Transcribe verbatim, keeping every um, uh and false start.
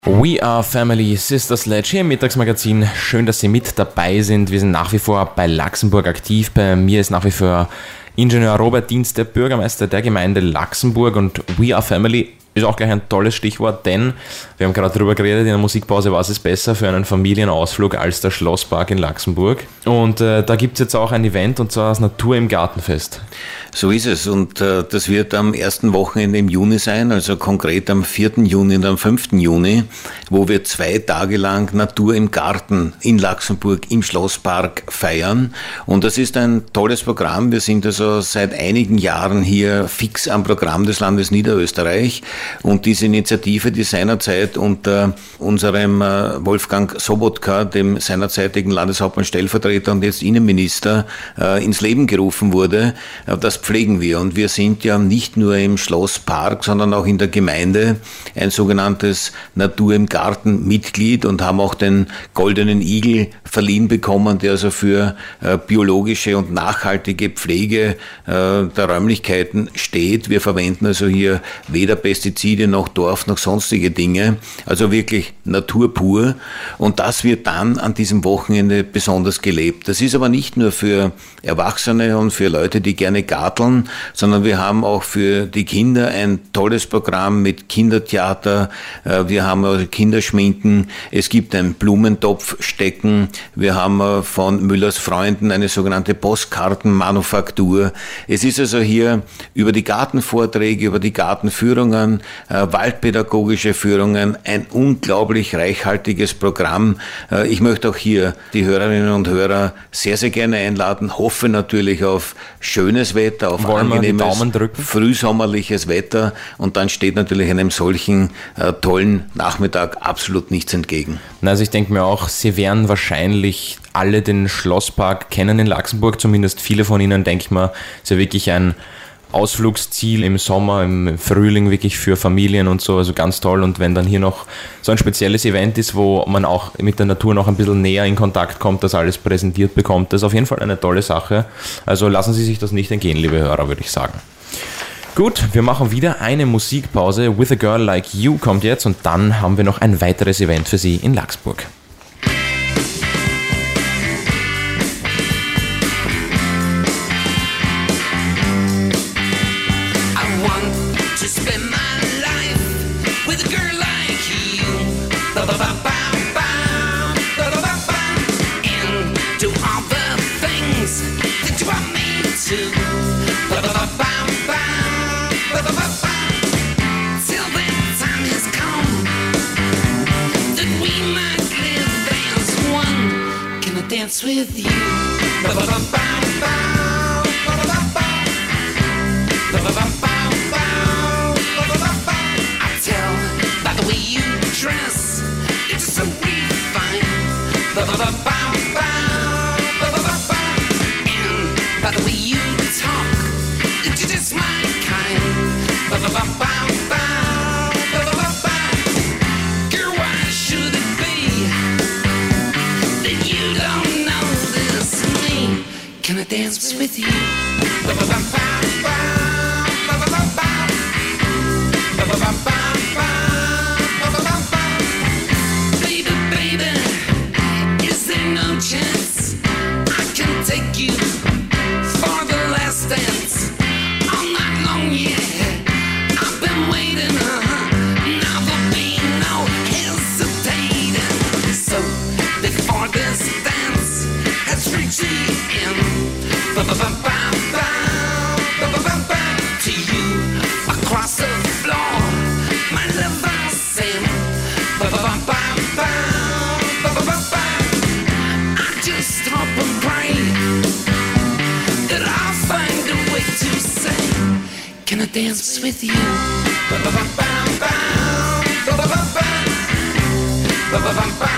We are Family, Sister Sledge hier im Mittagsmagazin. Schön, dass Sie mit dabei sind. Wir sind nach wie vor bei Laxenburg aktiv. Bei mir ist nach wie vor Ingenieur Robert Dienst, der Bürgermeister der Gemeinde Laxenburg, und We are Family ist auch gleich ein tolles Stichwort, denn wir haben gerade darüber geredet in der Musikpause, was ist besser für einen Familienausflug als der Schlosspark in Laxenburg. Und äh, da gibt es jetzt auch ein Event, und zwar das Natur im Gartenfest. So ist es, und äh, das wird am ersten Wochenende im Juni sein, also konkret am vierten Juni und am fünften Juni, wo wir zwei Tage lang Natur im Garten in Laxenburg im Schlosspark feiern. Und das ist ein tolles Programm. Wir sind also seit einigen Jahren hier fix am Programm des Landes Niederösterreich. Und diese Initiative, die seinerzeit unter unserem Wolfgang Sobotka, dem seinerzeitigen Landeshauptmann Stellvertreter und jetzt Innenminister, ins Leben gerufen wurde, das pflegen wir. Und wir sind ja nicht nur im Schlosspark, sondern auch in der Gemeinde ein sogenanntes Natur im Garten Mitglied und haben auch den Goldenen Igel verliehen bekommen, der also für biologische und nachhaltige Pflege der Räumlichkeiten steht. Wir verwenden also hier weder Pestizide noch Dorf noch sonstige Dinge, also wirklich Natur pur, und das wird dann an diesem Wochenende besonders gelebt. Das ist aber nicht nur für Erwachsene und für Leute, die gerne garteln, sondern wir haben auch für die Kinder ein tolles Programm mit Kindertheater, wir haben also Kinderschminken, es gibt ein Blumentopfstecken, wir haben von Müllers Freunden eine sogenannte Postkartenmanufaktur. Es ist also hier über die Gartenvorträge, über die Gartenführungen, äh, waldpädagogische Führungen, ein unglaublich reichhaltiges Programm. Äh, ich möchte auch hier die Hörerinnen und Hörer sehr, sehr gerne einladen, hoffe natürlich auf schönes Wetter, auf Wollen angenehmes, frühsommerliches Wetter, und dann steht natürlich einem solchen äh, tollen Nachmittag absolut nichts entgegen. Also ich denke mir auch, Sie werden wahrscheinlich alle den Schlosspark kennen in Laxenburg, zumindest viele von Ihnen, denke ich mal, ist ja wirklich ein Ausflugsziel im Sommer, im Frühling wirklich für Familien und so, also ganz toll. Und wenn dann hier noch so ein spezielles Event ist, wo man auch mit der Natur noch ein bisschen näher in Kontakt kommt, das alles präsentiert bekommt, das ist auf jeden Fall eine tolle Sache. Also lassen Sie sich das nicht entgehen, liebe Hörer, würde ich sagen. Gut, wir machen wieder eine Musikpause. With a Girl Like You kommt jetzt, und dann haben wir noch ein weiteres Event für Sie in Laxenburg. Dance with you. I tell by the way you dress, it's so refined. And by the way you talk, it's just my kind. Girl, why should it be that you don't notice me? Can I dance with you? Baby, baby, is there no chance I can take you for the last dance? All night long, yeah, I've been waiting, uh-huh. Now there'll be no hesitating. So before this dance has reached the end, to you across the floor, my love I sing. I just hope and pray that I'll find a way to say, can I dance with you? Ba ba ba ba ba ba ba ba ba ba ba.